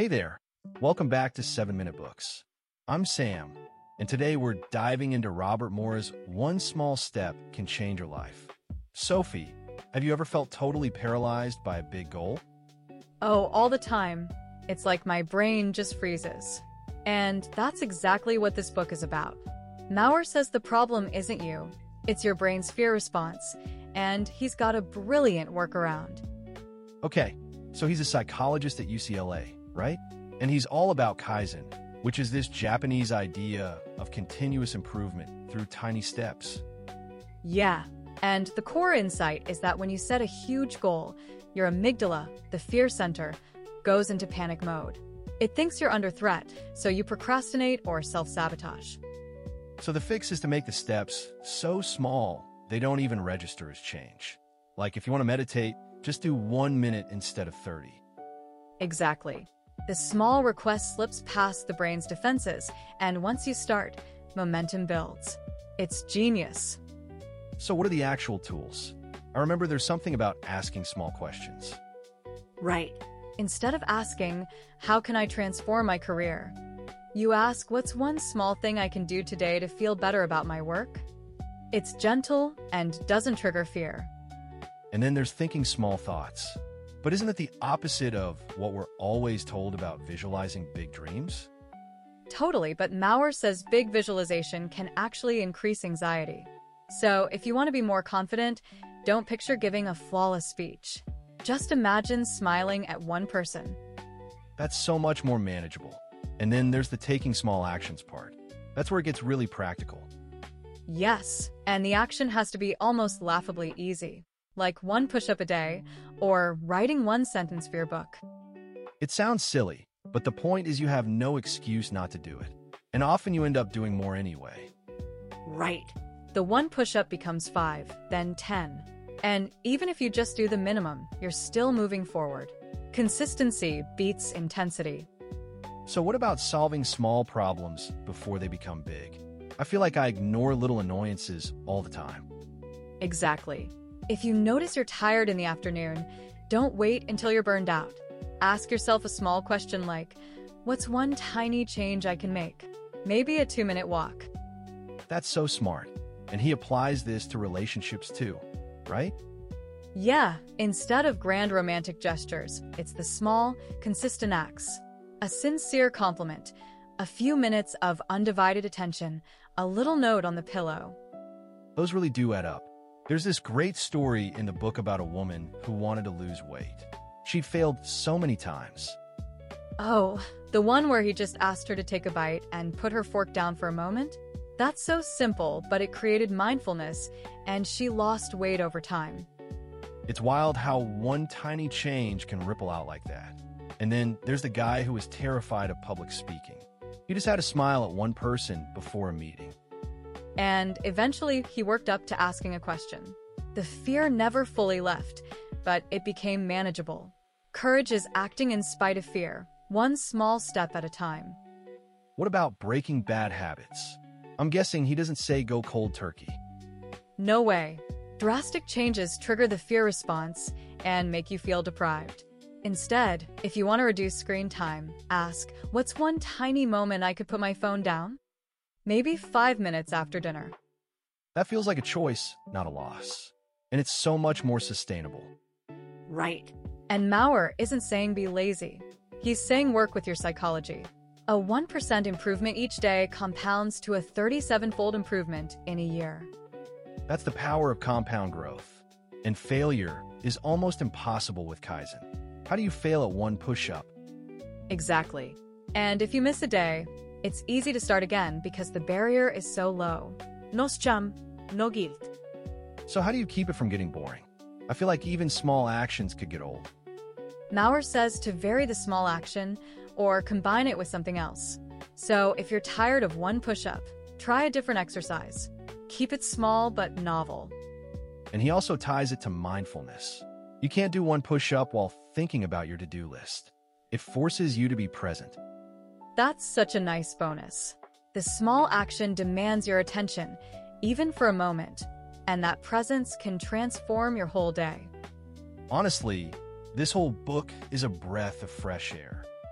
Hey there, welcome back to 7 Minute Books. I'm Sam, and today we're diving into Robert Moore's One Small Step Can Change Your Life. Sophie, have you ever felt totally paralyzed by a big goal? Oh, all the time. It's like my brain just freezes. And that's exactly what this book is about. Maurer says the problem isn't you, it's your brain's fear response, and he's got a brilliant workaround. Okay, so he's a psychologist at UCLA, right? And he's all about Kaizen, which is this Japanese idea of continuous improvement through tiny steps. Yeah, and the core insight is that when you set a huge goal, your amygdala, the fear center, goes into panic mode. It thinks you're under threat, so you procrastinate or self-sabotage. So the fix is to make the steps so small they don't even register as change. Like if you want to meditate, just do 1 minute instead of 30. Exactly. The small request slips past the brain's defenses, and once you start, momentum builds. It's genius. So what are the actual tools? I remember there's something about asking small questions. Right. Instead of asking, how can I transform my career? You ask, what's one small thing I can do today to feel better about my work? It's gentle and doesn't trigger fear. And then there's thinking small thoughts. But isn't it the opposite of what we're always told about visualizing big dreams? Totally, but Maurer says big visualization can actually increase anxiety. So if you want to be more confident, don't picture giving a flawless speech. Just imagine smiling at one person. That's so much more manageable. And then there's the taking small actions part. That's where it gets really practical. Yes, and the action has to be almost laughably easy, like 1 push-up a day or writing 1 sentence for your book. It sounds silly, but the point is you have no excuse not to do it. And often you end up doing more anyway. Right. The 1 push-up becomes 5, then 10. And even if you just do the minimum, you're still moving forward. Consistency beats intensity. So what about solving small problems before they become big? I feel like I ignore little annoyances all the time. Exactly. If you notice you're tired in the afternoon, don't wait until you're burned out. Ask yourself a small question like, what's one tiny change I can make? Maybe a 2-minute walk. That's so smart. And he applies this to relationships too, right? Yeah, instead of grand romantic gestures, it's the small, consistent acts. A sincere compliment, a few minutes of undivided attention, a little note on the pillow. Those really do add up. There's this great story in the book about a woman who wanted to lose weight. She'd failed so many times. Oh, the one where he just asked her to take a bite and put her fork down for a moment? That's so simple, but it created mindfulness, and she lost weight over time. It's wild how one tiny change can ripple out like that. And then there's the guy who was terrified of public speaking. He just had to smile at one person before a meeting. And eventually, he worked up to asking a question. The fear never fully left, but it became manageable. Courage is acting in spite of fear, one small step at a time. What about breaking bad habits? I'm guessing he doesn't say go cold turkey. No way. Drastic changes trigger the fear response and make you feel deprived. Instead, if you want to reduce screen time, ask, what's one tiny moment I could put my phone down? Maybe 5 minutes after dinner. That feels like a choice, not a loss. And it's so much more sustainable. Right. And Maurer isn't saying be lazy. He's saying work with your psychology. A 1% improvement each day compounds to a 37-fold improvement in a year. That's the power of compound growth. And failure is almost impossible with Kaizen. How do you fail at 1 push-up? Exactly. And if you miss a day, it's easy to start again because the barrier is so low. No shame, no guilt. So how do you keep it from getting boring? I feel like even small actions could get old. Maurer says to vary the small action or combine it with something else. So if you're tired of 1 push-up, try a different exercise. Keep it small but novel. And he also ties it to mindfulness. You can't do 1 push-up while thinking about your to-do list. It forces you to be present. That's such a nice bonus. The small action demands your attention, even for a moment, and that presence can transform your whole day. Honestly, this whole book is a breath of fresh air.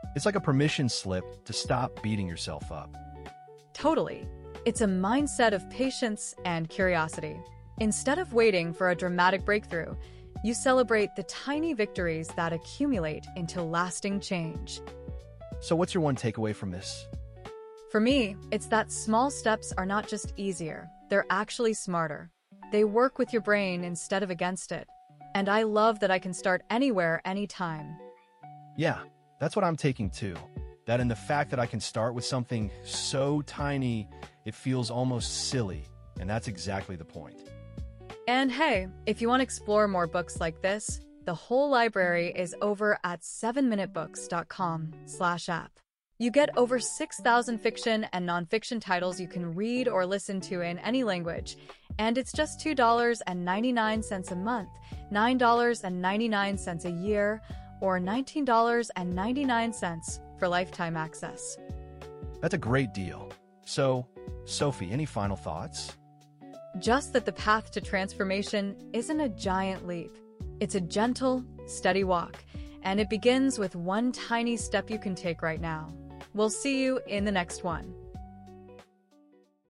It's like a permission slip to stop beating yourself up. Totally. It's a mindset of patience and curiosity. Instead of waiting for a dramatic breakthrough, you celebrate the tiny victories that accumulate into lasting change. So what's your one takeaway from this? For me, it's that small steps are not just easier, they're actually smarter. They work with your brain instead of against it. And I love that I can start anywhere, anytime. Yeah, that's what I'm taking too. That in the fact that I can start with something so tiny, it feels almost silly. And that's exactly the point. And hey, if you want to explore more books like this, the whole library is over at 7minutebooks.com/app. You get over 6,000 fiction and nonfiction titles you can read or listen to in any language, and it's just $2.99 a month, $9.99 a year, or $19.99 for lifetime access. That's a great deal. So, Sophie, any final thoughts? Just that the path to transformation isn't a giant leap. It's a gentle, steady walk, and it begins with one tiny step you can take right now. We'll see you in the next one.